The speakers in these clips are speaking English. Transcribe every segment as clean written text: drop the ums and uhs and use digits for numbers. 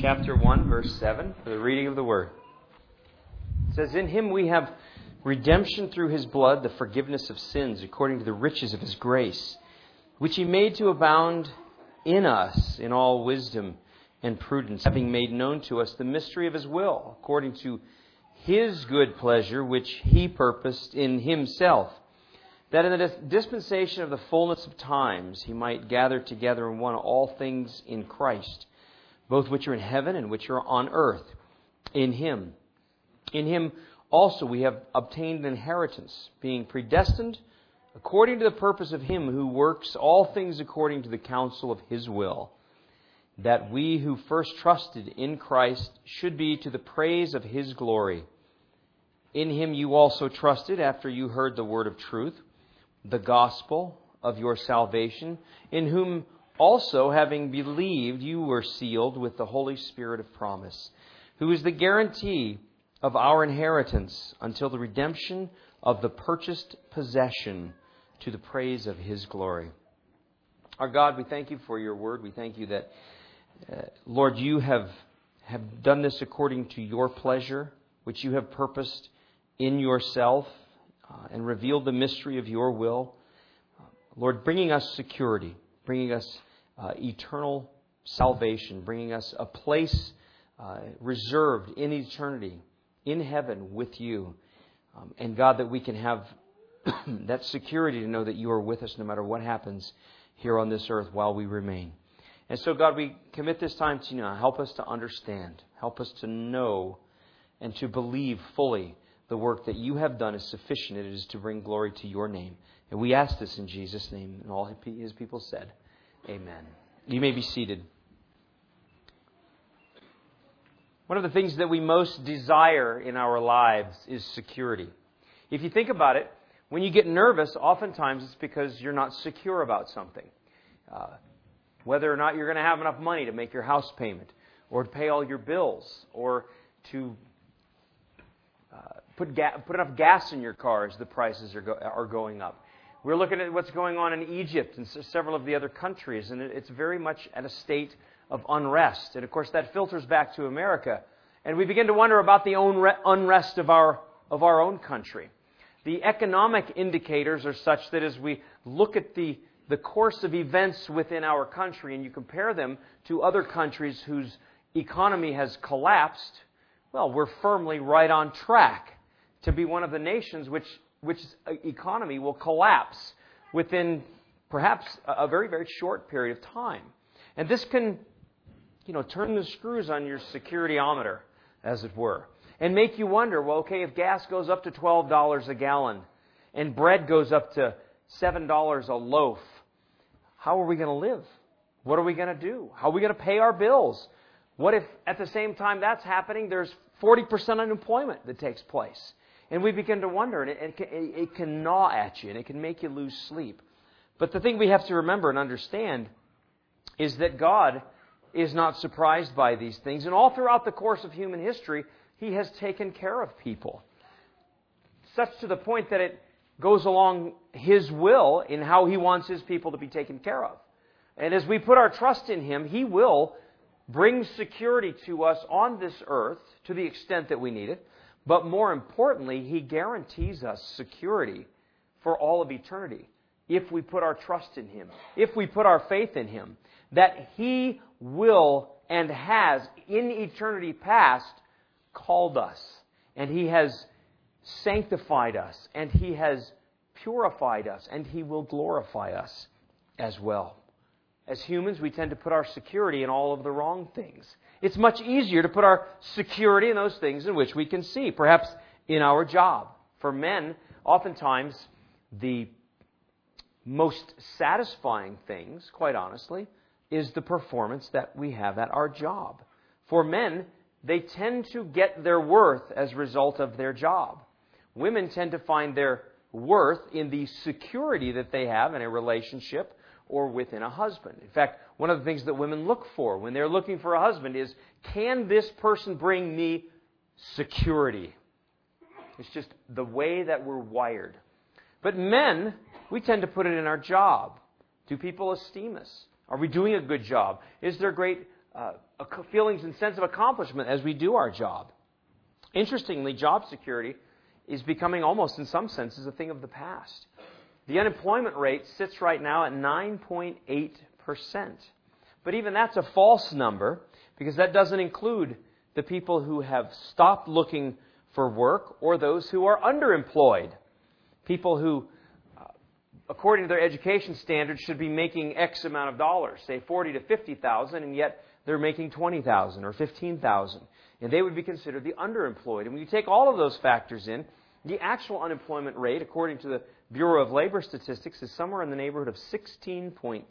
chapter 1, verse 7, for the reading of the Word. It says, "In Him we have redemption through His blood, the forgiveness of sins, according to the riches of His grace, which He made to abound in us in all wisdom and prudence, having made known to us the mystery of His will, according to His good pleasure, which He purposed in Himself, that in the dispensation of the fullness of times He might gather together in one all things in Christ, both which are in heaven and which are on earth, in Him. In Him also we have obtained an inheritance, being predestined according to the purpose of Him who works all things according to the counsel of His will, that we who first trusted in Christ should be to the praise of His glory. In Him you also trusted after you heard the word of truth, the gospel of your salvation, in whom also, having believed, you were sealed with the Holy Spirit of promise, who is the guarantee of our inheritance until the redemption of the purchased possession, to the praise of His glory." Our God, we thank You for Your word. We thank You that, Lord, You have done this according to Your pleasure, which You have purposed in Yourself, and revealed the mystery of Your will. Lord, bringing us security, bringing us eternal salvation, bringing us a place reserved in eternity, in heaven with You. And God, that we can have that security to know that You are with us no matter what happens here on this earth while we remain. And so, God, we commit this time to You now. Help us to understand. Help us to know and to believe fully the work that You have done is sufficient. It is to bring glory to Your name. And we ask this in Jesus' name. And all His people said, amen. You may be seated. One of the things that we most desire in our lives is security. If you think about it, when you get nervous, oftentimes it's because you're not secure about something. Whether or not you're going to have enough money to make your house payment, or to pay all your bills, or to put enough gas in your car as the prices are going up. We're looking at what's going on in Egypt and several of the other countries, and it's very much at a state of unrest. And of course, that filters back to America, and we begin to wonder about the unrest of our own country. The economic indicators are such that as we look at the course of events within our country, and you compare them to other countries whose economy has collapsed, well, we're firmly right on track to be one of the nations which economy will collapse within perhaps a very, very short period of time. And this can, turn the screws on your securityometer, as it were, and make you wonder, well, okay, if gas goes up to $12 a gallon and bread goes up to $7 a loaf, how are we going to live? What are we going to do? How are we going to pay our bills? What if at the same time that's happening, there's 40% unemployment that takes place? And we begin to wonder, and it can gnaw at you, and it can make you lose sleep. But the thing we have to remember and understand is that God is not surprised by these things. And all throughout the course of human history, He has taken care of people. Such to the point that it goes along His will in how He wants His people to be taken care of. And as we put our trust in Him, He will bring security to us on this earth to the extent that we need it. But more importantly, He guarantees us security for all of eternity if we put our trust in Him, if we put our faith in Him, that He will and has in eternity past called us, and He has sanctified us, and He has purified us, and He will glorify us as well. As humans, we tend to put our security in all of the wrong things. It's much easier to put our security in those things in which we can see, perhaps in our job. For men, oftentimes, the most satisfying things, quite honestly, is the performance that we have at our job. For men, they tend to get their worth as a result of their job. Women tend to find their worth in the security that they have in a relationship or within a husband. In fact, one of the things that women look for when they're looking for a husband is, can this person bring me security? It's just the way that we're wired. But men, we tend to put it in our job. Do people esteem us? Are we doing a good job? Is there great feelings and sense of accomplishment as we do our job. Interestingly, job security is becoming almost, in some senses, a thing of the past. The unemployment rate sits right now at 9.8%. But even that's a false number, because that doesn't include the people who have stopped looking for work or those who are underemployed. People who, according to their education standards, should be making X amount of dollars, say 40 to 50,000, and yet they're making 20,000 or 15,000. And they would be considered the underemployed. And when you take all of those factors in, the actual unemployment rate, according to the Bureau of Labor Statistics, is somewhere in the neighborhood of 16.6%.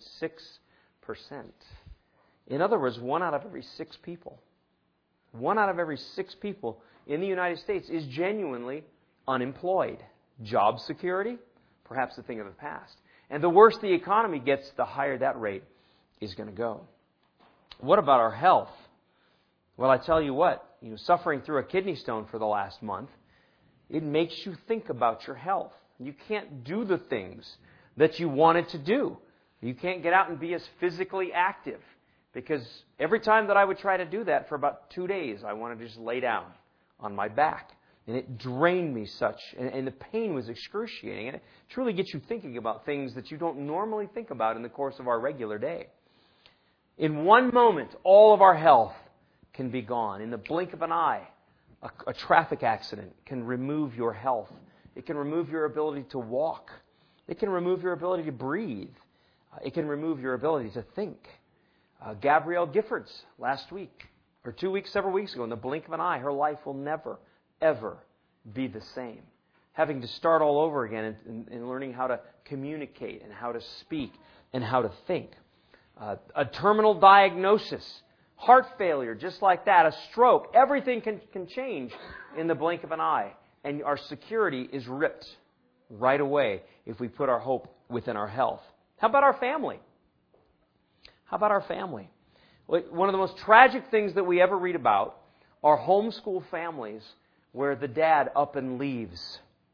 In other words, 1 out of every 6 people, 1 out of every 6 people in the United States is genuinely unemployed. Job security, perhaps a thing of the past. And the worse the economy gets, the higher that rate is going to go. What about our health? Well, I tell you what, suffering through a kidney stone for the last month, it makes you think about your health. You can't do the things that you wanted to do. You can't get out and be as physically active, because every time that I would try to do that for about 2 days, I wanted to just lay down on my back. And it drained me such, and the pain was excruciating. And it truly gets you thinking about things that you don't normally think about in the course of our regular day. In one moment, all of our health can be gone. In the blink of an eye, a traffic accident can remove your health. It can remove your ability to walk. It can remove your ability to breathe. It can remove your ability to think. Gabrielle Giffords last week, or 2 weeks, several weeks ago, in the blink of an eye, her life will never, ever be the same. Having to start all over again and learning how to communicate and how to speak and how to think. A terminal diagnosis, heart failure, just like that, a stroke, everything can change in the blink of an eye. And our security is ripped right away if we put our hope within our health. How about our family? How about our family? One of the most tragic things that we ever read about are homeschool families where the dad up and leaves.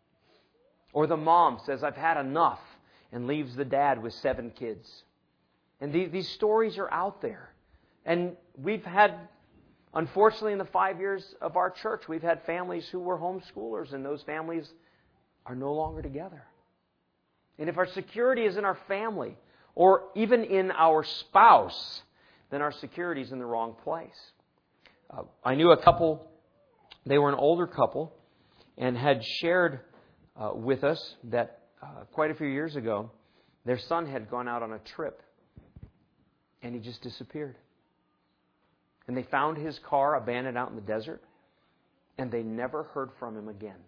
Or the mom says, I've had enough, and leaves the dad with 7 kids. And these stories are out there. And we've had, unfortunately, in the 5 years of our church, we've had families who were homeschoolers, and those families are no longer together. And if our security is in our family, or even in our spouse, then our security is in the wrong place. I knew a couple, they were an older couple, and had shared with us that quite a few years ago, their son had gone out on a trip, and he just disappeared. And they found his car abandoned out in the desert, and they never heard from him again.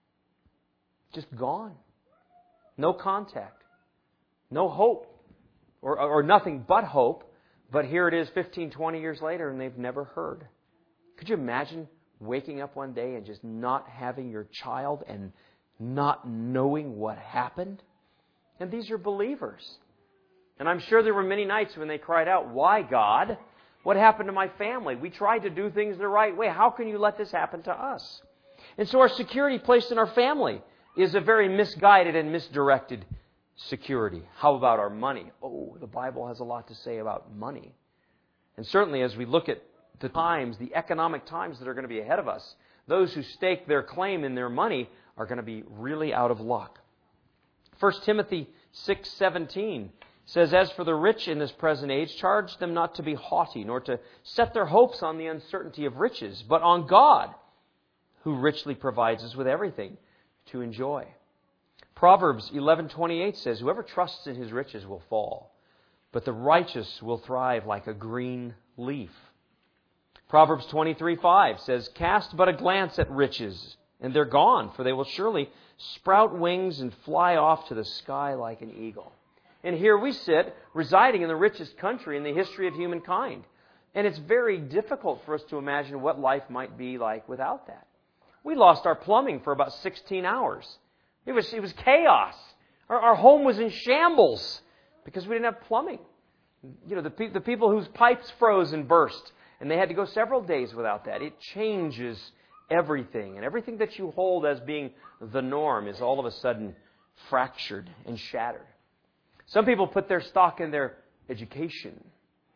Just gone. No contact. No hope. Or nothing but hope. But here it is 15, 20 years later, and they've never heard. Could you imagine waking up one day and just not having your child and not knowing what happened? And these are believers. And I'm sure there were many nights when they cried out, why, God? What happened to my family? We tried to do things the right way. How can you let this happen to us? And so our security placed in our family is a very misguided and misdirected security. How about our money? Oh, the Bible has a lot to say about money. And certainly as we look at the times, the economic times that are going to be ahead of us, those who stake their claim in their money are going to be really out of luck. 1 Timothy 6:17 says, as for the rich in this present age, charge them not to be haughty, nor to set their hopes on the uncertainty of riches, but on God, who richly provides us with everything to enjoy. Proverbs 11:28 says, whoever trusts in his riches will fall, but the righteous will thrive like a green leaf. Proverbs 23:5 says, cast but a glance at riches, and they're gone, for they will surely sprout wings and fly off to the sky like an eagle. And here we sit, residing in the richest country in the history of humankind. And it's very difficult for us to imagine what life might be like without that. We lost our plumbing for about 16 hours. It was chaos. Our home was in shambles because we didn't have plumbing. You know, the people whose pipes froze and burst, and they had to go several days without that. It changes everything. And everything that you hold as being the norm is all of a sudden fractured and shattered. Some people put their stock in their education.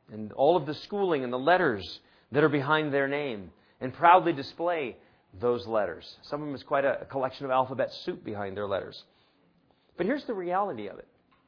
and all of the schooling and the letters that are behind their name, and proudly display those letters. Some of them is quite a collection of alphabet soup behind their letters. But here's the reality of it.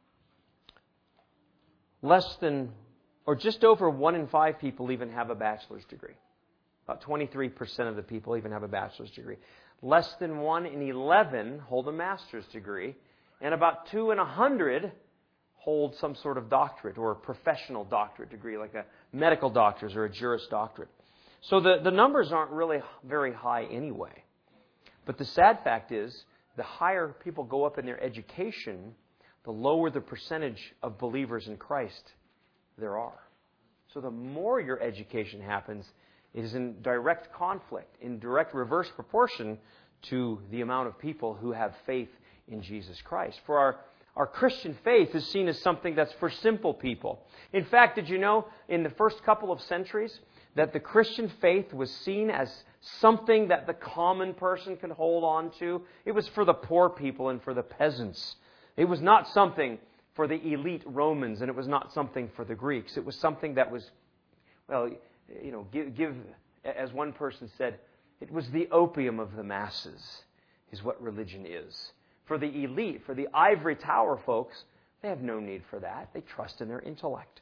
Less than, or just over 1 in 5 people even have a bachelor's degree. About 23% of the people even have a bachelor's degree. Less than 1 in 11 hold a master's degree. And about 2 in 100 hold some sort of doctorate or a professional doctorate degree, like a medical doctor's or a Juris Doctorate. So the numbers aren't really very high anyway. But the sad fact is, the higher people go up in their education, the lower the percentage of believers in Christ there are. So the more your education happens, it is in direct conflict, in direct reverse proportion to the amount of people who have faith in Jesus Christ. For our Christian faith is seen as something that's for simple people. In fact, did you know, in the first couple of centuries, that the Christian faith was seen as something that the common person could hold on to? It was for the poor people and for the peasants. It was not something for the elite Romans, and it was not something for the Greeks. It was something that was, well, give as one person said, it was the opium of the masses, is what religion is. For the elite, for the ivory tower folks, they have no need for that. They trust in their intellect.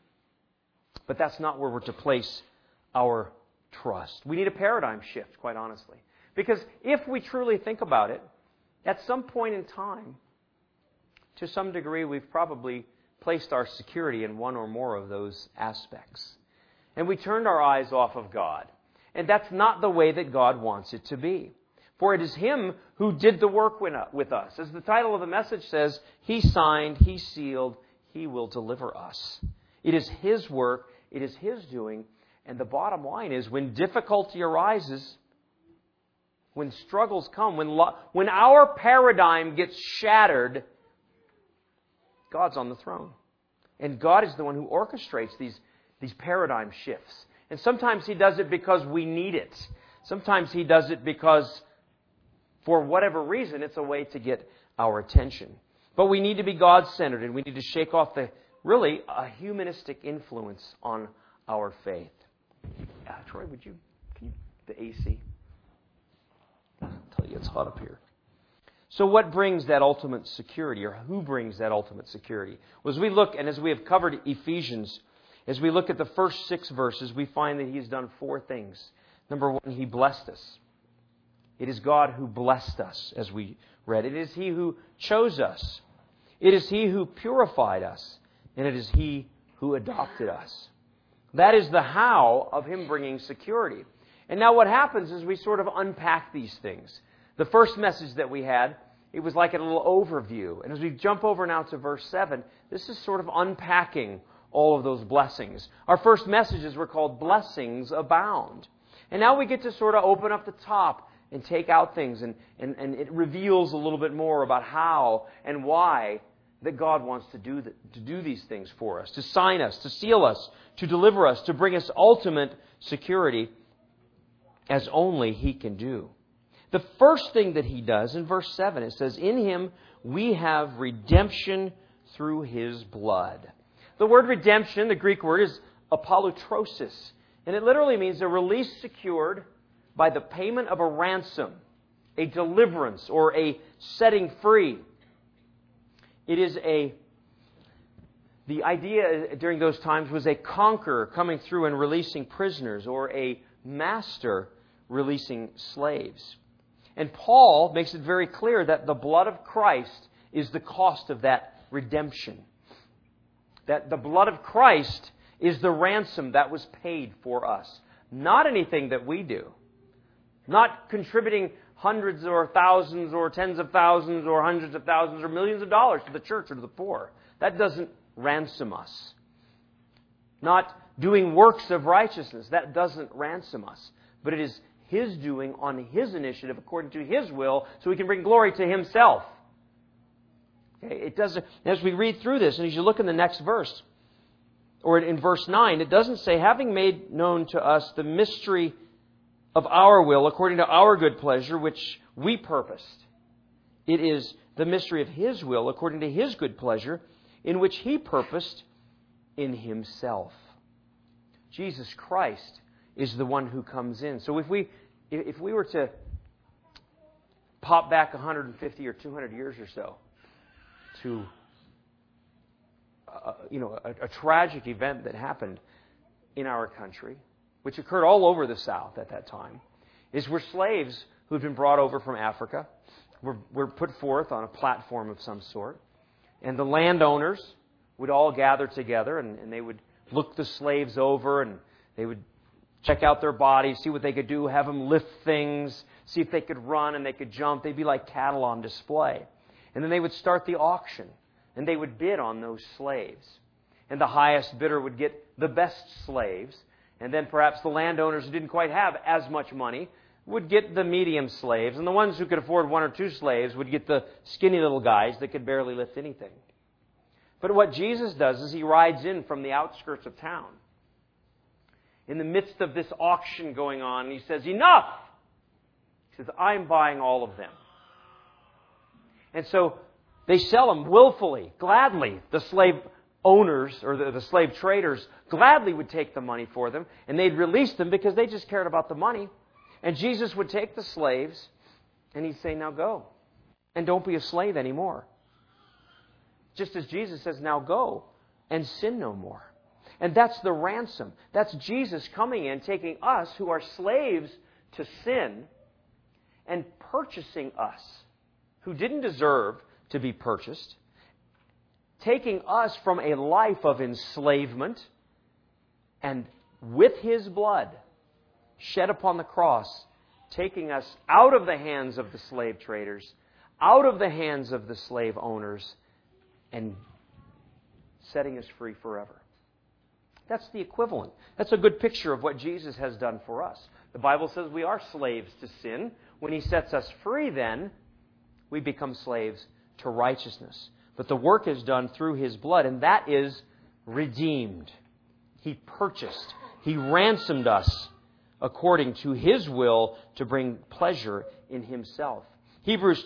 But that's not where we're to place our trust. We need a paradigm shift, quite honestly. Because if we truly think about it, at some point in time, to some degree, we've probably placed our security in one or more of those aspects. And we turned our eyes off of God. And that's not the way that God wants it to be. For it is Him who did the work with us. As the title of the message says, He signed, He sealed, He will deliver us. It is His work, it is His doing, and the bottom line is when difficulty arises, when struggles come, when our paradigm gets shattered, God's on the throne. And God is the one who orchestrates these paradigm shifts. And sometimes He does it because we need it. Sometimes He does it because, for whatever reason, it's a way to get our attention. But we need to be God-centered, and we need to shake off a humanistic influence on our faith. Troy, the AC? I'll tell you, it's hot up here. So what brings that ultimate security, or who brings that ultimate security? Well, as we look, and as we have covered Ephesians, as we look at the first 6 verses, we find that He's done 4 things. Number 1, He blessed us. It is God who blessed us, as we read. It is He who chose us. It is He who purified us. And it is He who adopted us. That is the how of Him bringing security. And now what happens is we sort of unpack these things. The first message that we had, it was like a little overview. And as we jump over now to verse 7, this is sort of unpacking all of those blessings. Our first messages were called Blessings Abound. And now we get to sort of open up the top and take out things. And it reveals a little bit more about how and why that God wants to do these things for us. To sign us, to seal us, to deliver us, to bring us ultimate security as only He can do. The first thing that He does in verse 7, it says, in Him we have redemption through His blood. The word redemption, the Greek word, is apolutrosis. And it literally means a release secured by the payment of a ransom, a deliverance, or a setting free. It is the idea during those times was a conqueror coming through and releasing prisoners, or a master releasing slaves. And Paul makes it very clear that the blood of Christ is the cost of that redemption. That the blood of Christ is the ransom that was paid for us. Not anything that we do. Not contributing hundreds or thousands or tens of thousands or hundreds of thousands or millions of dollars to the church or to the poor. That doesn't ransom us. Not doing works of righteousness. That doesn't ransom us. But it is His doing on His initiative according to His will so He can bring glory to Himself. Okay, it doesn't. As we read through this, and as you look in the next verse, or in verse 9, it doesn't say, having made known to us the mystery of our will according to our good pleasure, which we purposed. It is the mystery of His will according to His good pleasure, in which He purposed in Himself. Jesus Christ is the one who comes in. So if we were to pop back 150 or 200 years or so to a tragic event that happened in our country, which occurred all over the South at that time, is where slaves who'd been brought over from Africa were put forth on a platform of some sort, and the landowners would all gather together, and they would look the slaves over, and they would check out their bodies, see what they could do, have them lift things, see if they could run and they could jump. They'd be like cattle on display. And then they would start the auction, and they would bid on those slaves. And the highest bidder would get the best slaves. And then perhaps the landowners who didn't quite have as much money would get the medium slaves. And the ones who could afford 1 or 2 slaves would get the skinny little guys that could barely lift anything. But what Jesus does is He rides in from the outskirts of town, in the midst of this auction going on, and He says, "Enough!" He says, "I'm buying all of them." And so they sell them willfully, gladly. The slave owners or the slave traders gladly would take the money for them, and they'd release them because they just cared about the money. And Jesus would take the slaves and He'd say, "Now go, and don't be a slave anymore." Just as Jesus says, "Now go and sin no more." And that's the ransom. That's Jesus coming in, taking us who are slaves to sin and purchasing us, who didn't deserve to be purchased, taking us from a life of enslavement, and with His blood shed upon the cross, taking us out of the hands of the slave traders, out of the hands of the slave owners, and setting us free forever. That's the equivalent. That's a good picture of what Jesus has done for us. The Bible says we are slaves to sin. When He sets us free, then, we become slaves to righteousness. But the work is done through His blood, and that is redeemed. He purchased. He ransomed us according to His will to bring pleasure in Himself. Hebrews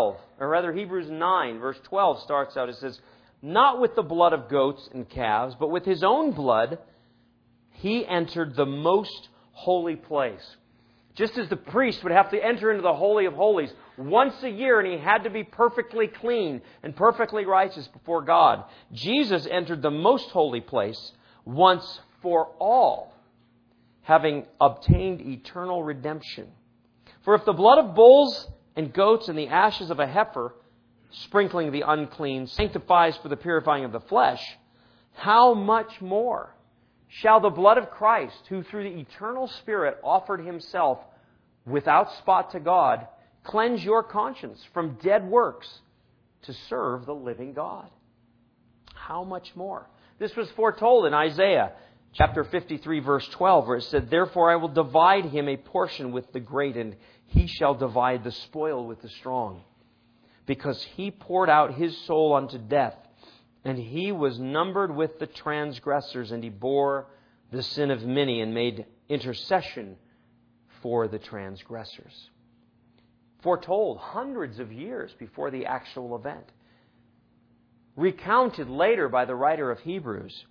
9, verse 12 starts out, it says, "Not with the blood of goats and calves, but with His own blood, He entered the most holy place." Just as the priest would have to enter into the Holy of Holies once a year, and he had to be perfectly clean and perfectly righteous before God, Jesus entered the most holy place once for all, having obtained eternal redemption. For if the blood of bulls and goats and the ashes of a heifer, sprinkling the unclean, sanctifies for the purifying of the flesh, how much more shall the blood of Christ, who through the eternal Spirit offered Himself without spot to God, cleanse your conscience from dead works to serve the living God? How much more? This was foretold in Isaiah chapter 53, verse 12, where it said, "Therefore I will divide him a portion with the great, and he shall divide the spoil with the strong. Because he poured out his soul unto death, and he was numbered with the transgressors, and he bore the sin of many, and made intercession for the transgressors." Foretold hundreds of years before the actual event. Recounted later by the writer of Hebrews.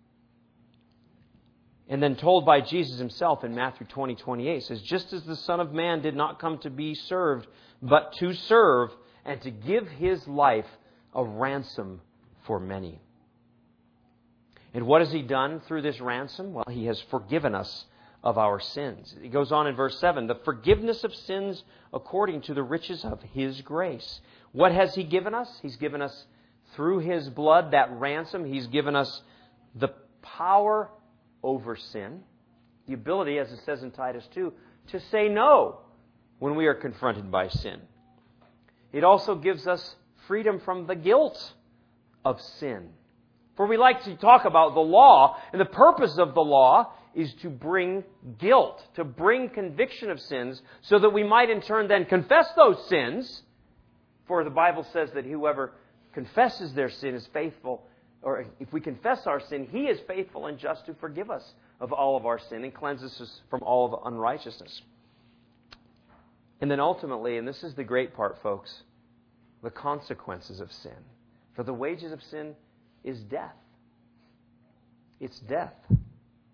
And then told by Jesus Himself in Matthew 20:28. Says, "Just as the Son of Man did not come to be served, but to serve, and to give His life a ransom for many." And what has He done through this ransom? Well, He has forgiven us of our sins. It goes on in verse 7, "The forgiveness of sins according to the riches of His grace." What has He given us? He's given us through His blood, that ransom. He's given us the power over sin, the ability, as it says in Titus 2, to say no when we are confronted by sin. It also gives us freedom from the guilt of sin. For we like to talk about the law, and the purpose of the law is to bring guilt, to bring conviction of sins, so that we might in turn then confess those sins. For the Bible says that whoever confesses their sin is faithful, or if we confess our sin, He is faithful and just to forgive us of all of our sin and cleanses us from all of unrighteousness. And then ultimately, and this is the great part, folks, the consequences of sin. For the wages of sin is death. It's death.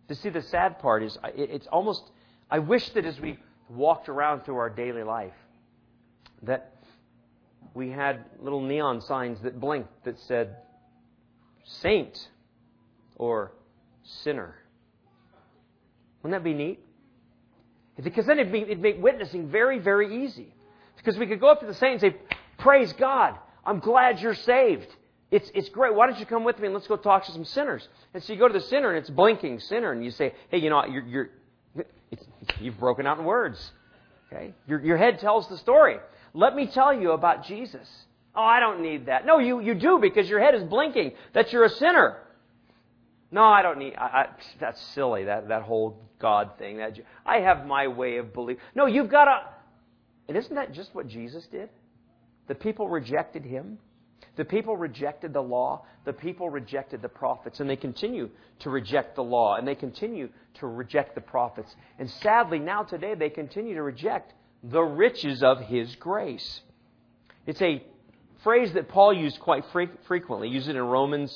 To see, the sad part is, it's almost, I wish that as we walked around through our daily life, that we had little neon signs that blinked that said, saint or sinner. Wouldn't that be neat? Because then it'd make witnessing very, very easy. Because we could go up to the saint and say, praise God, I'm glad you're saved. It's great. Why don't you come with me and let's go talk to some sinners? And so you go to the sinner and it's blinking sinner, and you say, hey, you know, you've broken out in words. Okay, your head tells the story. Let me tell you about Jesus. Oh, I don't need that. No, you do, because your head is blinking that you're a sinner. No, I don't need. That's silly. That whole God thing. I have my way of believing. No, you've got to. And isn't that just what Jesus did? The people rejected Him. The people rejected the law. The people rejected the prophets. And they continue to reject the law. And they continue to reject the prophets. And sadly, now today, they continue to reject the riches of His grace. It's a phrase that Paul used quite frequently. He used it in Romans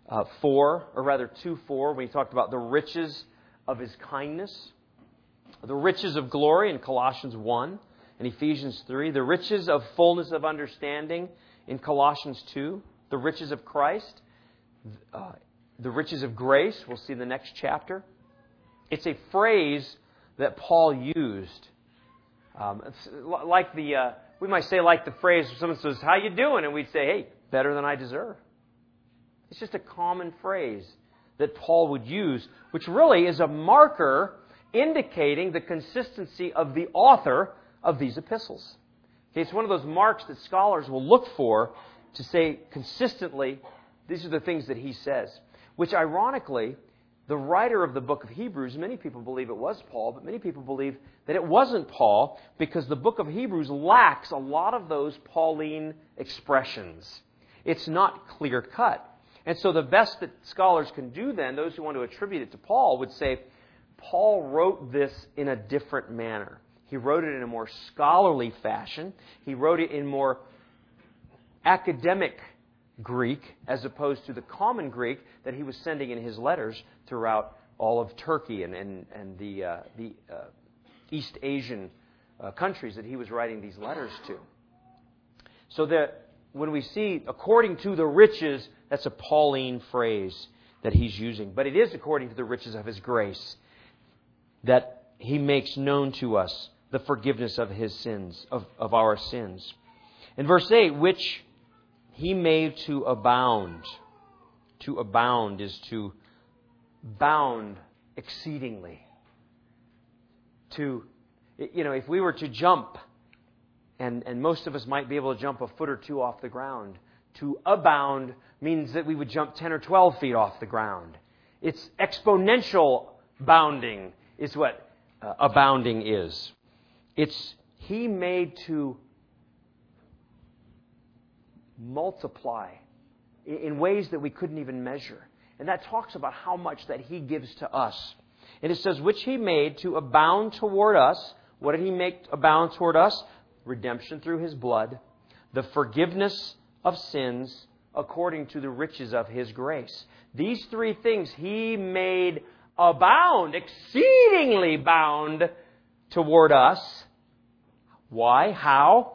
2:4, when he talked about the riches of His kindness. The riches of glory in Colossians 1 and Ephesians 3. The riches of fullness of understanding in Colossians 2, the riches of Christ, the riches of grace, we'll see in the next chapter. It's a phrase that Paul used. It's like we might say like the phrase, someone says, how you doing? And we'd say, hey, better than I deserve. It's just a common phrase that Paul would use, which really is a marker indicating the consistency of the author of these epistles. Okay, it's one of those marks that scholars will look for to say consistently, these are the things that he says. Which ironically, the writer of the book of Hebrews, many people believe it was Paul, but many people believe that it wasn't Paul, because the book of Hebrews lacks a lot of those Pauline expressions. It's not clear-cut. And so the best that scholars can do then, those who want to attribute it to Paul, would say, Paul wrote this in a different manner. He wrote it in a more scholarly fashion. He wrote it in more academic Greek, as opposed to the common Greek that he was sending in his letters throughout all of Turkey and the East Asian countries that he was writing these letters to. So that when we see, according to the riches, that's a Pauline phrase that he's using. But it is according to the riches of His grace that He makes known to us the forgiveness of His sins, of our sins. In verse 8, which He made to abound. To abound is to bound exceedingly. To, if we were to jump, and most of us might be able to jump a foot or two off the ground, to abound means that we would jump 10 or 12 feet off the ground. It's exponential bounding is what abounding is. It's He made to multiply in ways that we couldn't even measure. And that talks about how much that He gives to us. And it says, which He made to abound toward us. What did He make abound toward us? Redemption through His blood, the forgiveness of sins according to the riches of His grace. These three things He made abound, exceedingly bound toward us. Why? How?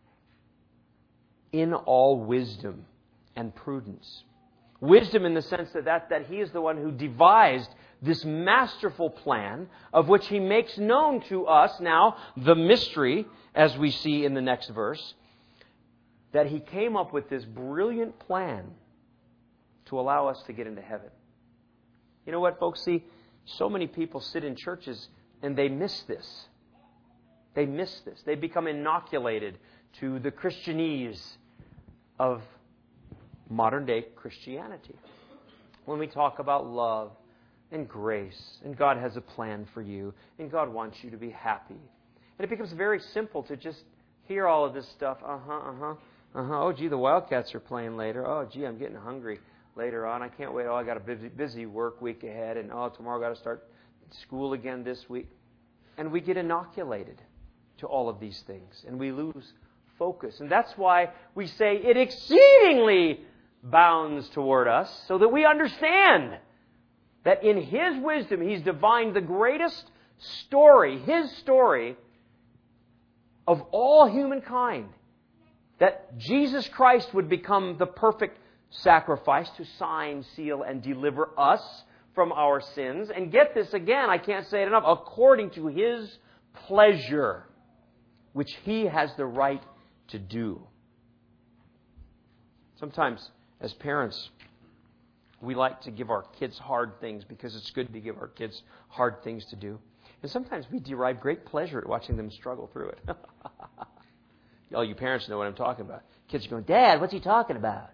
In all wisdom and prudence. Wisdom in the sense that He is the one who devised this masterful plan, of which He makes known to us now the mystery, as we see in the next verse, that He came up with this brilliant plan to allow us to get into heaven. You know what, folks? See, so many people sit in churches and they miss this. They miss this. They become inoculated to the Christianese of modern-day Christianity. When we talk about love and grace, and God has a plan for you, and God wants you to be happy. And it becomes very simple to just hear all of this stuff. Oh, gee, the Wildcats are playing later. Oh, gee, I'm getting hungry later on. I can't wait. Oh, I got a busy work week ahead. And oh, tomorrow I got to start school again this week. And we get inoculated to all of these things. And we lose focus. And that's why we say it exceedingly bounds toward us, so that we understand that in His wisdom He's divined the greatest story, His story of all humankind. That Jesus Christ would become the perfect sacrifice to sign, seal, and deliver us from our sins. And get this again, I can't say it enough, according to His pleasure, which He has the right to do. Sometimes, as parents, we like to give our kids hard things because it's good to give our kids hard things to do. And sometimes we derive great pleasure at watching them struggle through it. All you parents know what I'm talking about. Kids are going, Dad, what's he talking about?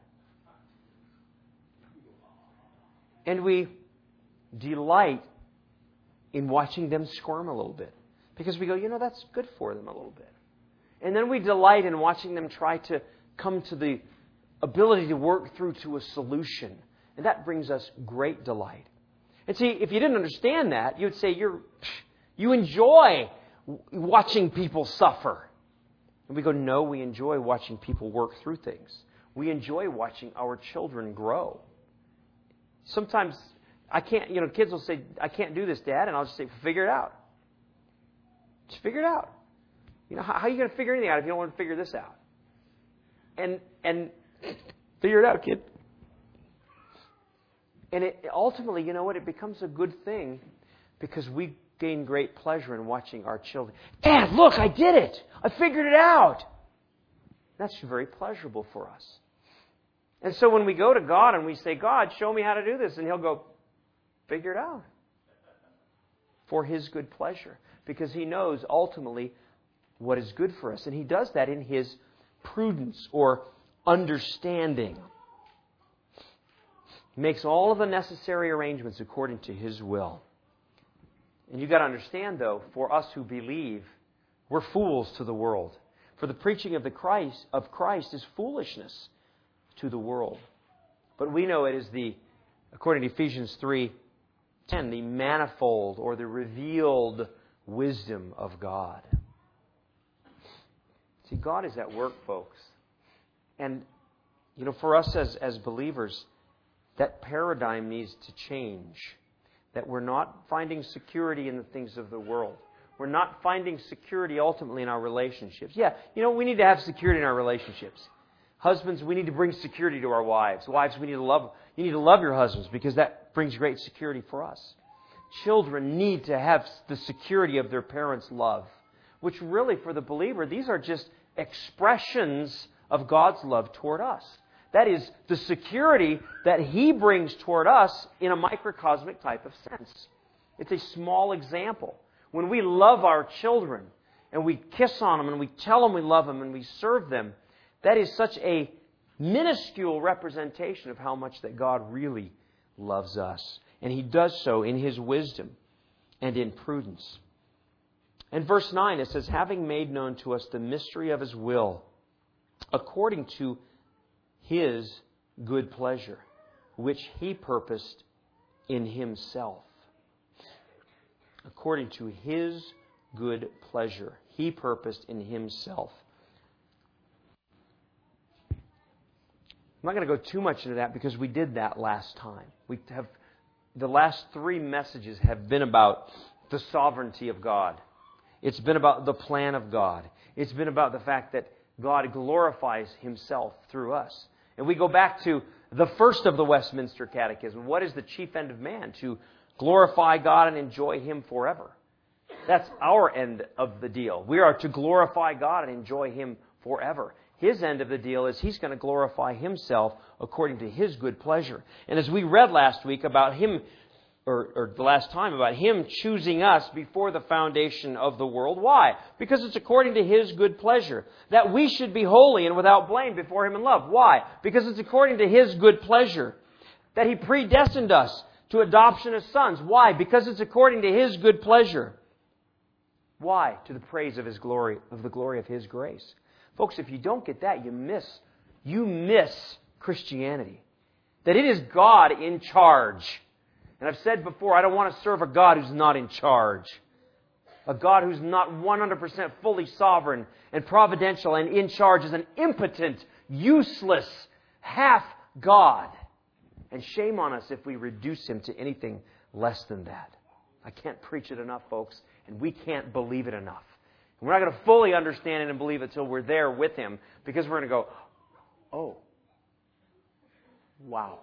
And we delight in watching them squirm a little bit. Because we go, that's good for them a little bit. And then we delight in watching them try to come to the ability to work through to a solution. And that brings us great delight. And see, if you didn't understand that, you'd say you enjoy watching people suffer. And we go, no, we enjoy watching people work through things. We enjoy watching our children grow. Sometimes I can't, kids will say, I can't do this, Dad. And I'll just say, figure it out. Just figure it out. How are you going to figure anything out if you don't want to figure this out? And figure it out, kid. And ultimately, you know what? It becomes a good thing because we gain great pleasure in watching our children. Dad, look, I did it. I figured it out. That's very pleasurable for us. And so when we go to God and we say, God, show me how to do this, and He'll go, figure it out. For His good pleasure. Because He knows ultimately what is good for us. And He does that in His prudence or understanding. He makes all of the necessary arrangements according to His will. And you've got to understand, though, for us who believe, we're fools to the world. For the preaching of Christ is foolishness to the world. But we know it is according to Ephesians 3:10, the manifold or the revealed wisdom of God. See, God is at work, folks. And, for us as believers, that paradigm needs to change. That we're not finding security in the things of the world. We're not finding security ultimately in our relationships. Yeah, we need to have security in our relationships. Husbands, we need to bring security to our wives. Wives, you need to love your husbands because that brings great security for us. Children need to have the security of their parents' love, which really for the believer, these are just expressions of God's love toward us. That is the security that He brings toward us in a microcosmic type of sense. It's a small example. When we love our children and we kiss on them and we tell them we love them and we serve them, that is such a minuscule representation of how much that God really loves us. And He does so in His wisdom and in prudence. In verse 9 it says, having made known to us the mystery of His will, according to His good pleasure, which He purposed in Himself. According to His good pleasure, He purposed in Himself. I'm not going to go too much into that because we did that last time. The last 3 messages have been about the sovereignty of God. It's been about the plan of God. It's been about the fact that God glorifies Himself through us. And we go back to the first of the Westminster Catechism. What is the chief end of man? To glorify God and enjoy Him forever. That's our end of the deal. We are to glorify God and enjoy Him forever. His end of the deal is He's going to glorify Himself according to His good pleasure. And as we read last week about Him, or the last time, about Him choosing us before the foundation of the world. Why? Because it's according to His good pleasure. That we should be holy and without blame before Him in love. Why? Because it's according to His good pleasure. That He predestined us to adoption as sons. Why? Because it's according to His good pleasure. Why? To the praise of His glory, of the glory of His grace. Folks, if you don't get that, you miss Christianity. That it is God in charge. And I've said before, I don't want to serve a God who's not in charge. A God who's not 100% fully sovereign and providential and in charge is an impotent, useless, half God. And shame on us if we reduce Him to anything less than that. I can't preach it enough, folks, and we can't believe it enough. We're not going to fully understand it and believe it till we're there with Him, because we're going to go, oh, wow.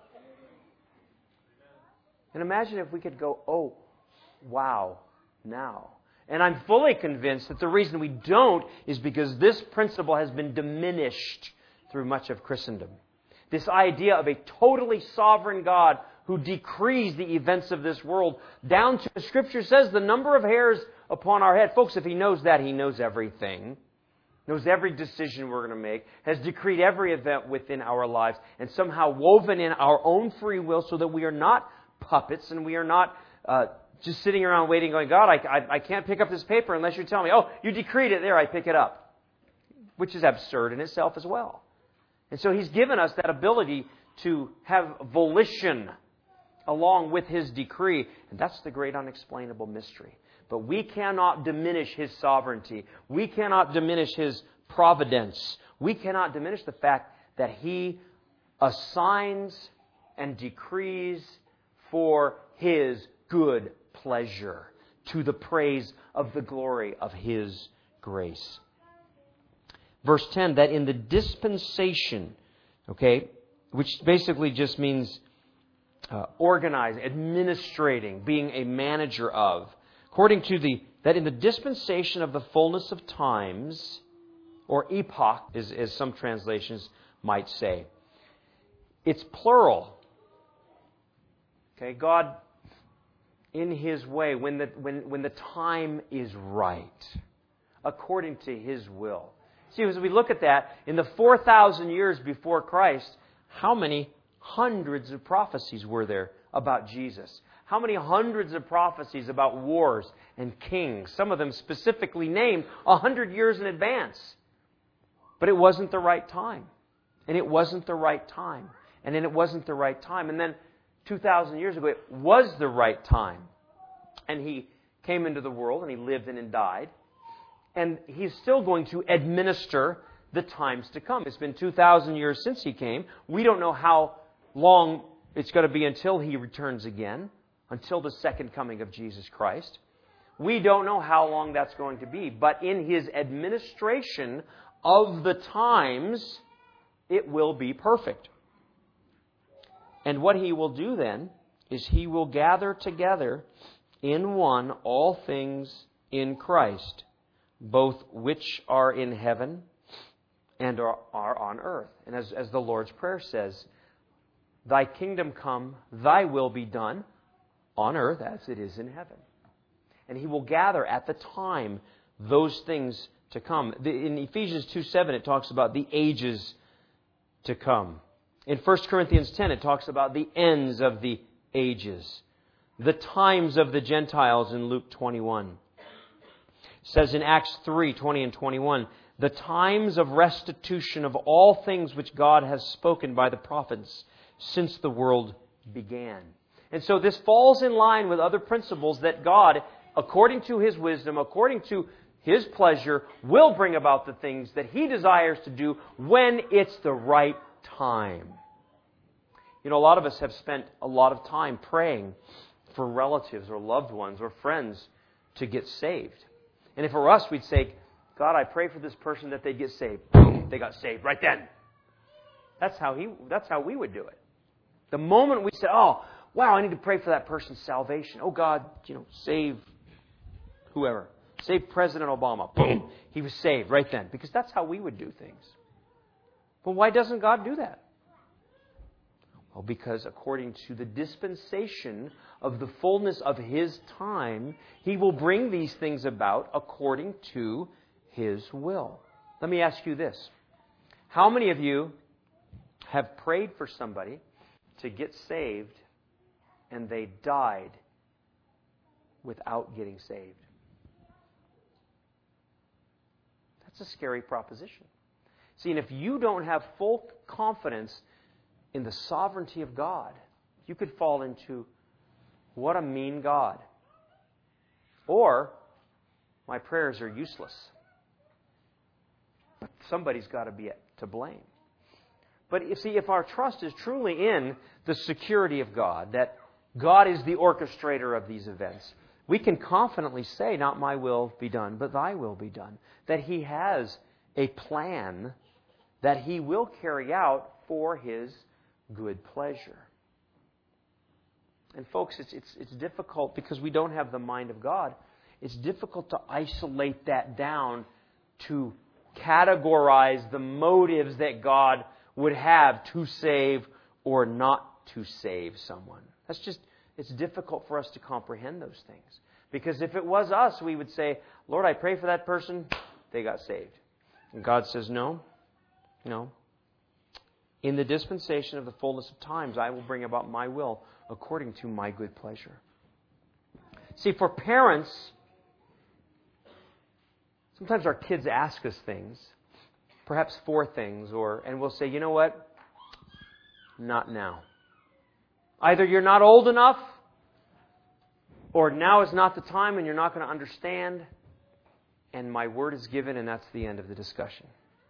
And imagine if we could go, oh, wow, now. And I'm fully convinced that the reason we don't is because this principle has been diminished through much of Christendom. This idea of a totally sovereign God who decrees the events of this world down to, the Scripture says, the number of hairs upon our head. Folks, if He knows that, He knows everything. Knows every decision we're going to make, has decreed every event within our lives, and somehow woven in our own free will so that we are not puppets and we are not just sitting around waiting going, God, I can't pick up this paper unless you tell me, oh, you decreed it, there, I pick it up. Which is absurd in itself as well. And so He's given us that ability to have volition along with His decree. And that's the great unexplainable mystery. But we cannot diminish His sovereignty. We cannot diminish His providence. We cannot diminish the fact that He assigns and decrees for His good pleasure to the praise of the glory of His grace. Verse 10, that in the dispensation, which basically just means organizing, administrating, being a manager of, according to that in the dispensation of the fullness of times, or epoch, as some translations might say, it's plural. God, in His way, when the time is right, according to His will. See, as we look at that, in the 4,000 years before Christ, how many hundreds of prophecies were there about Jesus? How many hundreds of prophecies about wars and kings? Some of them specifically named 100 years in advance. But it wasn't the right time. And it wasn't the right time. And then it wasn't the right time. And then 2,000 years ago, it was the right time. And He came into the world and He lived and died. And He's still going to administer the times to come. It's been 2,000 years since He came. We don't know how long it's going to be until He returns again, until the second coming of Jesus Christ. We don't know how long that's going to be. But in His administration of the times, it will be perfect. And what He will do then is He will gather together in one all things in Christ, both which are in heaven and are on earth. And as the Lord's Prayer says, Thy kingdom come, Thy will be done on earth as it is in heaven. And He will gather at the time those things to come. In Ephesians 2:7 it talks about the ages to come. In 1 Corinthians 10 it talks about the ends of the ages. The times of the Gentiles in Luke 21. It says in Acts 3:20 and 21, the times of restitution of all things which God has spoken by the prophets since the world began. And so this falls in line with other principles that God, according to His wisdom, according to His pleasure, will bring about the things that He desires to do when it's the right time. You know, a lot of us have spent a lot of time praying for relatives or loved ones or friends to get saved. And if it were us, we'd say, God, I pray for this person that they get saved. Boom, they got saved right then. That's how we would do it. The moment we said, oh, wow, I need to pray for that person's salvation. Oh, God, save whoever. Save President Obama. Boom, he was saved right then. Because that's how we would do things. But why doesn't God do that? Well, because according to the dispensation of the fullness of His time, He will bring these things about according to His will. Let me ask you this. How many of you have prayed for somebody to get saved and they died without getting saved? That's a scary proposition. See, and if you don't have full confidence in the sovereignty of God, you could fall into, what a mean God. Or, my prayers are useless. But somebody's got to be to blame. But you see, if our trust is truly in the security of God, that God is the orchestrator of these events. We can confidently say, not my will be done, but thy will be done. That He has a plan that He will carry out for His good pleasure. And folks, it's difficult because we don't have the mind of God. It's difficult to isolate that down to categorize the motives that God would have to save or not to save someone. It's difficult for us to comprehend those things. Because if it was us, we would say, Lord, I pray for that person, they got saved. And God says, no. In the dispensation of the fullness of times, I will bring about my will according to my good pleasure. See, for parents, sometimes our kids ask us things, perhaps for things, and we'll say, you know what? Not now. Either you're not old enough, or now is not the time and you're not going to understand, and my word is given, and that's the end of the discussion.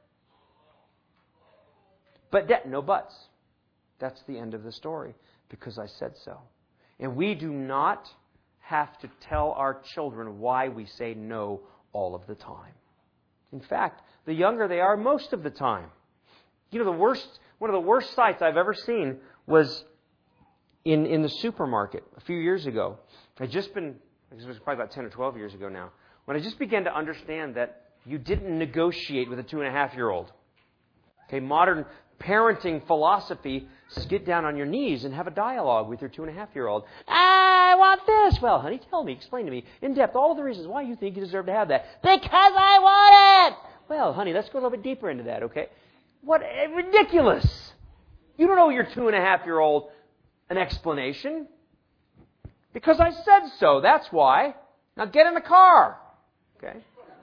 But no buts. That's the end of the story, because I said so. And we do not have to tell our children why we say no all of the time. In fact, the younger they are, most of the time. One of the worst sights I've ever seen was in the supermarket a few years ago. It was probably about 10 or 12 years ago now, when I just began to understand that you didn't negotiate with a 2.5-year-old. Okay, modern parenting philosophy says get down on your knees and have a dialogue with your 2.5-year-old. I want this. Well, honey, tell me, explain to me in depth all of the reasons why you think you deserve to have that. Because I want it. Well, honey, let's go a little bit deeper into that, okay? What ridiculous. You don't owe your 2.5-year-old an explanation. Because I said so, that's why. Now get in the car. Okay?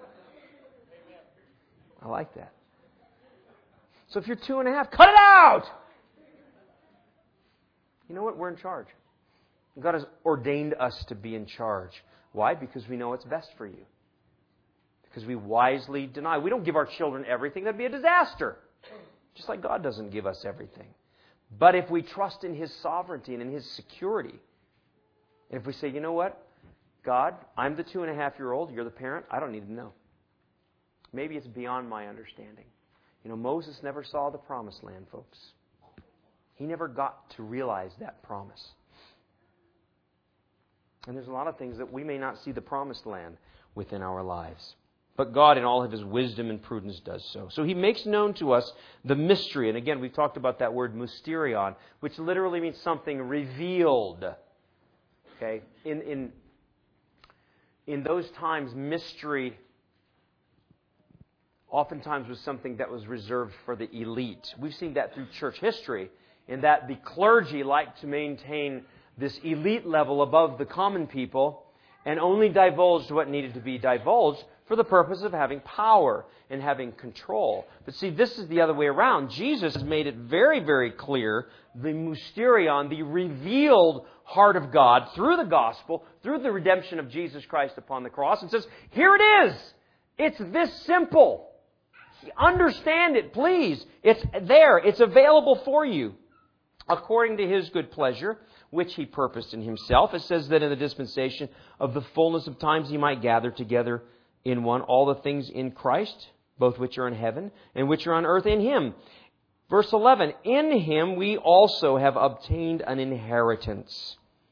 I like that. So if you're 2.5, cut it out! You know what? We're in charge. God has ordained us to be in charge. Why? Because we know it's best for you. Because we wisely deny. We don't give our children everything. That'd be a disaster. Just like God doesn't give us everything. But if we trust in His sovereignty and in His security, and if we say, you know what? God, I'm the 2.5-year-old. You're the parent. I don't need to know. Maybe it's beyond my understanding. Moses never saw the promised land, folks. He never got to realize that promise. And there's a lot of things that we may not see the promised land within our lives. But God, in all of His wisdom and prudence, does so. So He makes known to us the mystery. And again, we've talked about that word mysterion, which literally means something revealed. Okay? In those times, mystery oftentimes was something that was reserved for the elite. We've seen that through church history, in that the clergy liked to maintain this elite level above the common people and only divulged what needed to be divulged for the purpose of having power and having control. But see, this is the other way around. Jesus has made it very, very clear, the mysterion, the revealed heart of God through the gospel, through the redemption of Jesus Christ upon the cross, and says, here it is. It's this simple. Understand it, please. It's there. It's available for you. According to His good pleasure, which He purposed in Himself. It says that in the dispensation of the fullness of times He might gather together in one all the things in Christ, both which are in heaven and which are on earth in Him. Verse 11, in Him we also have obtained an inheritance,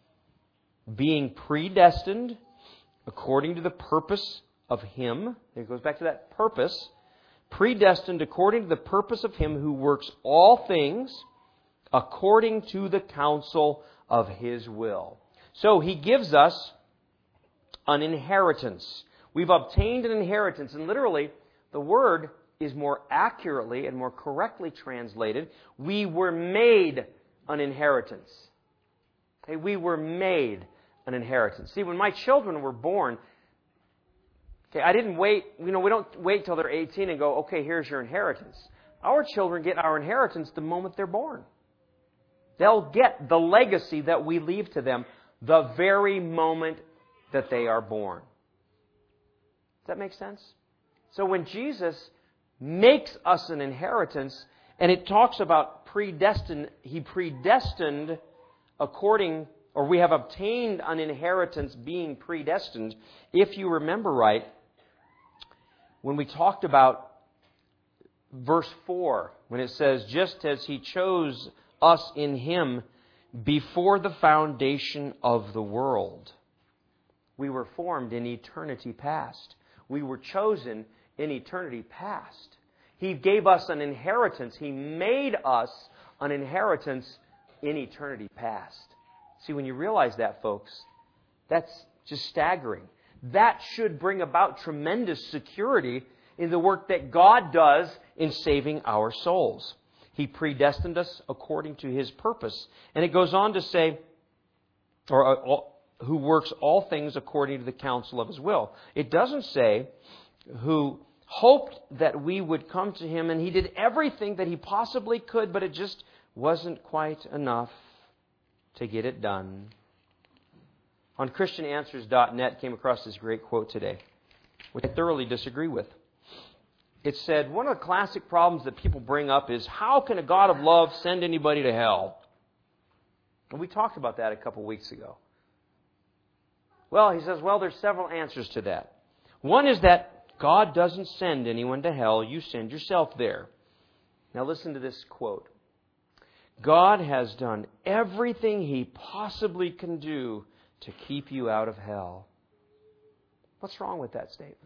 being predestined according to the purpose of Him. It goes back to that purpose. Predestined according to the purpose of Him who works all things according to the counsel of His will. So He gives us an inheritance. We've obtained an inheritance. And literally, the word is more accurately and more correctly translated. We were made an inheritance. Okay, we were made an inheritance. See, when my children were born, I didn't wait, we don't wait till they're 18 and go, okay, here's your inheritance. Our children get our inheritance the moment they're born. They'll get the legacy that we leave to them the very moment that they are born. Does that make sense? So when Jesus makes us an inheritance, and it talks about predestined, He predestined according or we have obtained an inheritance being predestined. If you remember right, when we talked about verse 4, when it says, just as He chose us in Him before the foundation of the world. We were formed in eternity past. We were chosen in eternity past. He gave us an inheritance. He made us an inheritance in eternity past. See, when you realize that, folks, that's just staggering. That should bring about tremendous security in the work that God does in saving our souls. He predestined us according to His purpose. And it goes on to say, who works all things according to the counsel of His will. It doesn't say who hoped that we would come to Him, and He did everything that He possibly could, but it just wasn't quite enough to get it done. On ChristianAnswers.net came across this great quote today, which I thoroughly disagree with. It said, one of the classic problems that people bring up is, how can a God of love send anybody to hell? And we talked about that a couple weeks ago. Well, he says, there's several answers to that. One is that God doesn't send anyone to hell. You send yourself there. Now listen to this quote. God has done everything He possibly can do to keep you out of hell. What's wrong with that statement?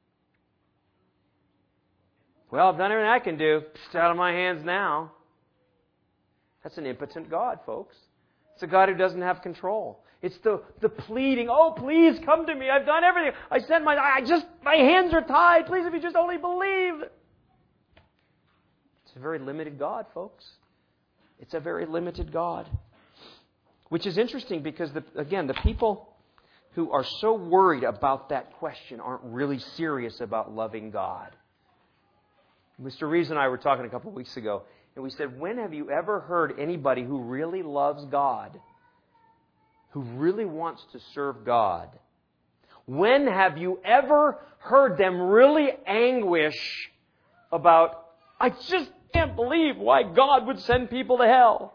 Well, I've done everything I can do. It's out of my hands now. That's an impotent God, folks. It's a God who doesn't have control. It's the pleading, oh, please come to me. I've done everything. My hands are tied. Please, if you just only believe. It's a very limited God, folks. It's a very limited God. Which is interesting because, the people who are so worried about that question aren't really serious about loving God. Mr. Reeves and I were talking a couple of weeks ago, and we said, when have you ever heard anybody who really loves God, who really wants to serve God, when have you ever heard them really anguish about, I just can't believe why God would send people to hell?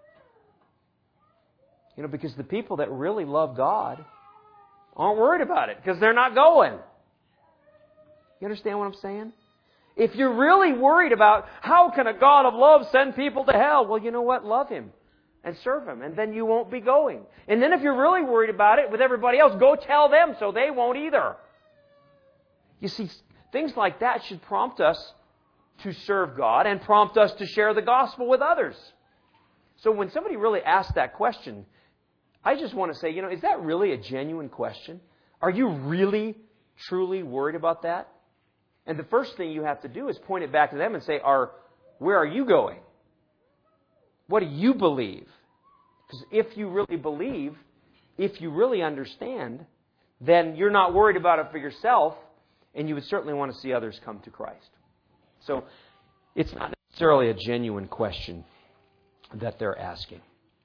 Because the people that really love God aren't worried about it because they're not going. You understand what I'm saying? If you're really worried about how can a God of love send people to hell, well, you know what? Love Him and serve Him, and then you won't be going. And then if you're really worried about it with everybody else, go tell them so they won't either. You see, things like that should prompt us to serve God and prompt us to share the gospel with others. So when somebody really asks that question, I just want to say, is that really a genuine question? Are you really, truly worried about that? And the first thing you have to do is point it back to them and say, where are you going? What do you believe? Because if you really believe, if you really understand, then you're not worried about it for yourself, and you would certainly want to see others come to Christ. So it's not necessarily a genuine question that they're asking.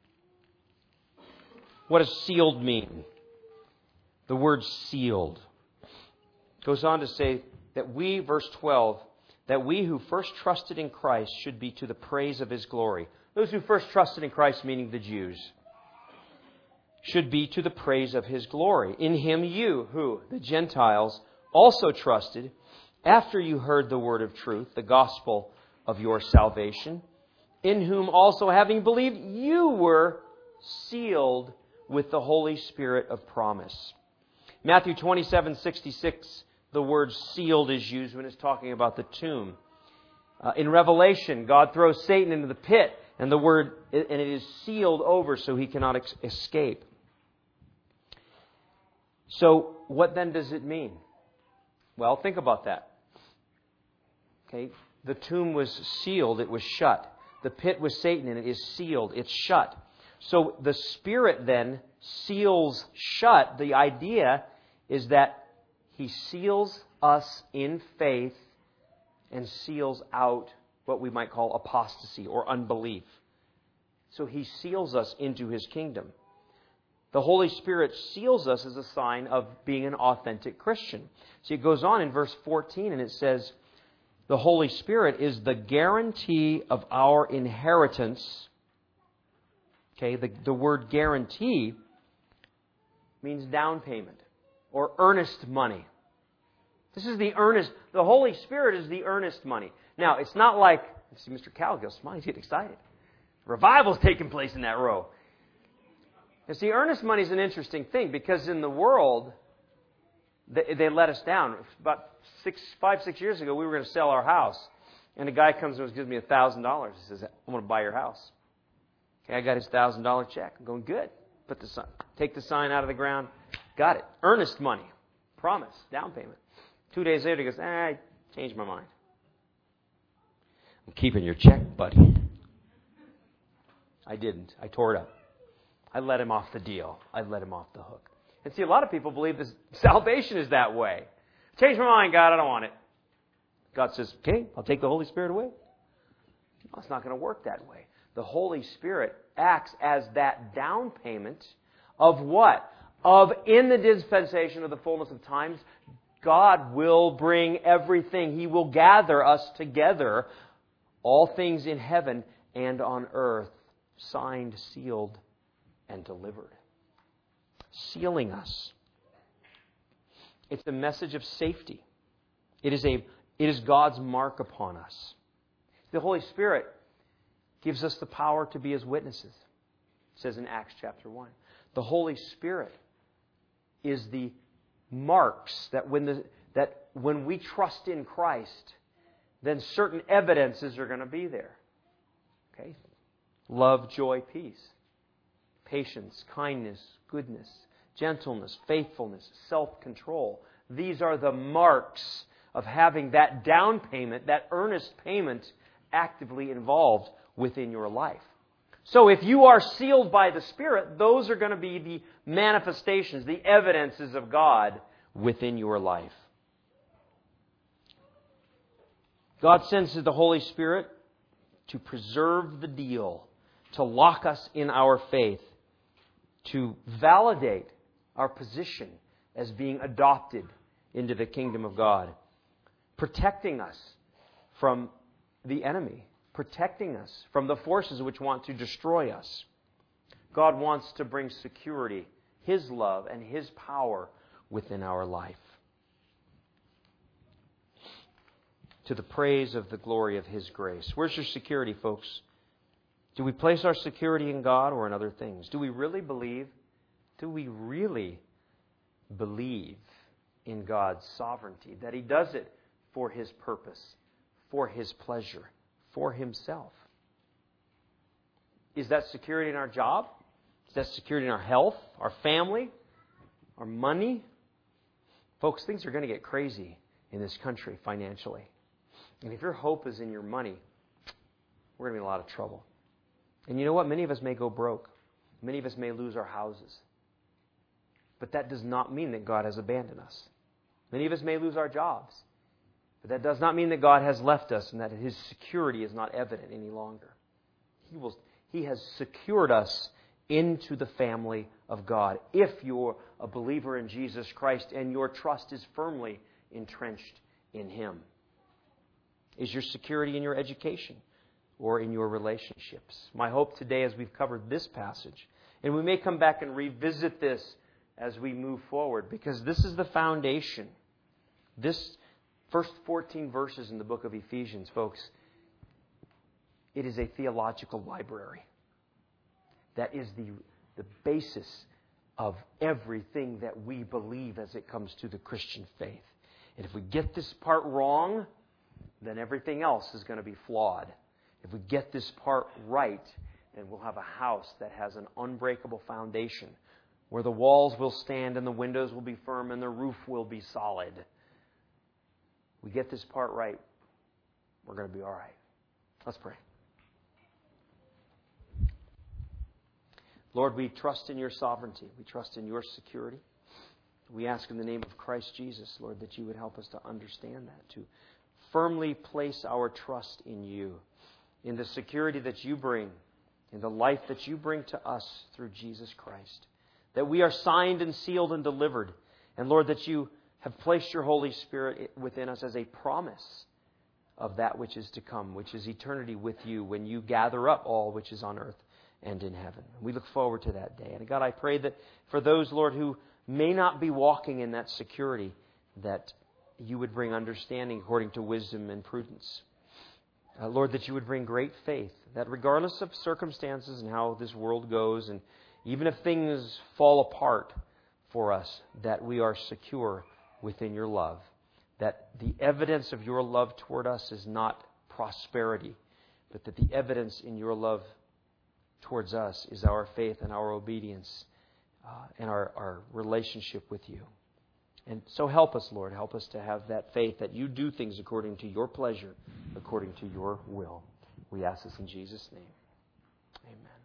What does sealed mean? The word sealed goes on to say that we, verse 12, that we who first trusted in Christ should be to the praise of His glory. Those who first trusted in Christ, meaning the Jews, should be to the praise of His glory. In Him you, who, the Gentiles, also trusted, after you heard the word of truth, the gospel of your salvation, in whom also, having believed, you were sealed with the Holy Spirit of promise. Matthew 27:66, the word sealed is used when it's talking about the tomb. In Revelation, God throws Satan into the pit, and it is sealed over so he cannot escape. So, what then does it mean? Well, think about that. Okay, the tomb was sealed, it was shut. The pit with Satan in it is sealed, it's shut. So the Spirit then seals shut. The idea is that He seals us in faith and seals out what we might call apostasy or unbelief. So He seals us into His kingdom. The Holy Spirit seals us as a sign of being an authentic Christian. See, it goes on in verse 14 and it says, the Holy Spirit is the guarantee of our inheritance Okay, the word guarantee means down payment or earnest money. This is the Holy Spirit is the earnest money. Now, it's not like, see Mr. Calgill smiling, he's getting excited. Revival's taking place in that row. You see, earnest money is an interesting thing because in the world, they let us down. About 5-6 years ago, we were going to sell our house. And a guy comes and gives me $1,000. He says, I'm going to buy your house. Okay, I got his $1,000 check. I'm going, good. Take the sign out of the ground. Got it. Earnest money. Promise. Down payment. 2 days later, he goes, I changed my mind. I'm keeping your check, buddy. I didn't. I tore it up. I let him off the deal. I let him off the hook. And see, a lot of people believe this salvation is that way. Change my mind, God. I don't want it. God says, okay, I'll take the Holy Spirit away. No, it's not going to work that way. The Holy Spirit acts as that down payment of what? Of in the dispensation of the fullness of times, God will bring everything. He will gather us together, all things in heaven and on earth, signed, sealed, and delivered. Sealing us. It's a message of safety. It is God's mark upon us. The Holy Spirit gives us the power to be His witnesses. It says in Acts chapter 1. The Holy Spirit is the marks that when we trust in Christ, then certain evidences are going to be there. Okay? Love, joy, peace, patience, kindness, goodness, gentleness, faithfulness, self-control. These are the marks of having that down payment, that earnest payment, actively involved within your life. So if you are sealed by the Spirit, those are going to be the manifestations, the evidences of God within your life. God sends the Holy Spirit to preserve the deal, to lock us in our faith, to validate our position as being adopted into the kingdom of God, protecting us from the enemy, protecting us from the forces which want to destroy us. God wants to bring security, His love, and His power within our life, to the praise of the glory of His grace. Where's your security, folks? Do we place our security in God or in other things? Do we really believe? Do we really believe in God's sovereignty, that He does it for His purpose, for His pleasure, for Himself? Is that security in our job? Is that security in our health, our family, our money? Folks, things are going to get crazy in this country financially. And if your hope is in your money, we're going to be in a lot of trouble. And you know what? Many of us may go broke. Many of us may lose our houses. But that does not mean that God has abandoned us. Many of us may lose our jobs. But that does not mean that God has left us and that His security is not evident any longer. He has secured us into the family of God if you're a believer in Jesus Christ and your trust is firmly entrenched in Him. Is your security in your education or in your relationships? My hope today, as we've covered this passage, and we may come back and revisit this as we move forward, because this is the foundation. This first 14 verses in the book of Ephesians, folks, it is a theological library. That is the basis of everything that we believe as it comes to the Christian faith. And if we get this part wrong, then everything else is going to be flawed. If we get this part right, then we'll have a house that has an unbreakable foundation, where the walls will stand and the windows will be firm and the roof will be solid. We get this part right, we're going to be all right. Let's pray. Lord, we trust in Your sovereignty. We trust in Your security. We ask in the name of Christ Jesus, Lord, that You would help us to understand that, to firmly place our trust in You, in the security that You bring, in the life that You bring to us through Jesus Christ. That we are signed and sealed and delivered. And Lord, that You have placed Your Holy Spirit within us as a promise of that which is to come, which is eternity with You when You gather up all which is on earth and in heaven. We look forward to that day. And God, I pray that for those, Lord, who may not be walking in that security, that you would bring understanding according to wisdom and prudence. Lord, that you would bring great faith, that regardless of circumstances and how this world goes, and even if things fall apart for us, that we are secure within your love. That the evidence of your love toward us is not prosperity, but that the evidence in your love towards us is our faith and our obedience and our relationship with you. And so help us, Lord. Help us to have that faith that you do things according to your pleasure, according to your will. We ask this in Jesus' name. Amen.